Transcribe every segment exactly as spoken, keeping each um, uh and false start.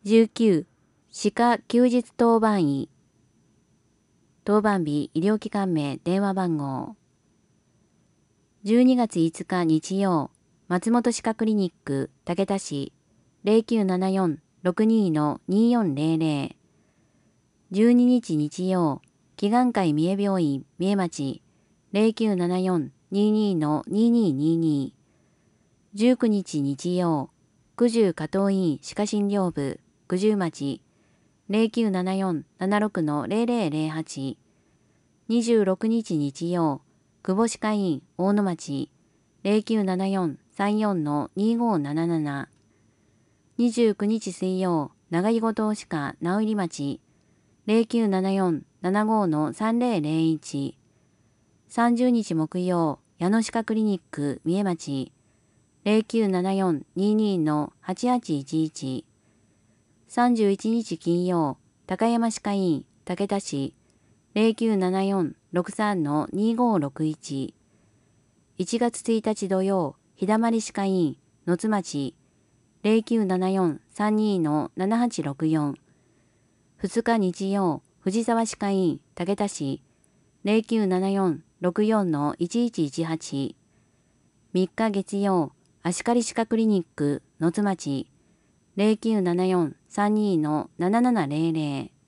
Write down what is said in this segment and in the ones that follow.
じゅうきゅう、歯科休日当番医。当番日、医療機関名、電話番号。じゅうにがついつか日曜、松本歯科クリニック、竹田市、ゼロきゅうななよん ろくにー にーよんゼロゼロ。じゅうににち日曜、祈願会三重病院、三重町、ゼロきゅうななよん にーにー にーにーにーにー。じゅうくにち日曜、九十加藤院歯科診療部、九十町、ゼロきゅうななよん ななろく ゼロゼロゼロはち。にじゅうろくにち日曜、久保歯科院大野町、ゼロきゅうななよん さんよん にーごーなななな。にじゅうくにち水曜、長井後藤歯科直入町、ゼロきゅうななよん ななごー さんゼロゼロいち。さんじゅうにち木曜、矢野歯科クリニック三重町、ゼロきゅうななよん にーにー はちはちいちいち。さんじゅういちにち金曜、高山歯科院竹田市、ゼロきゅうななよん ろくさん にーごーろくいち。いちがつついたち土曜、日だまり歯科院野津町、ゼロきゅうななよん さんにー ななはちろくよん。ふつか日曜、藤沢歯科院竹田市、ゼロきゅうななよん ろくよん いちいちいちはち。みっか月曜、足刈歯科クリニック野津町、ゼロきゅうななよん さんにー ななななゼロゼロ。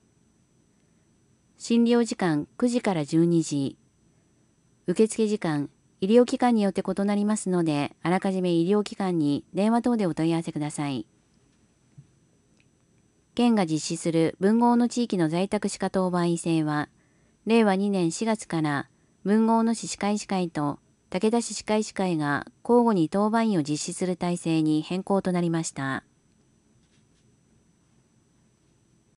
診療時間くじからじゅうにじ。受付時間、医療機関によって異なりますので、あらかじめ医療機関に電話等でお問い合わせください。県が実施する分合の地域の在宅歯科当番医制は、れいわにねんしがつから分合の市歯科医師会と武田市歯科医師会が交互に当番医を実施する体制に変更となりました。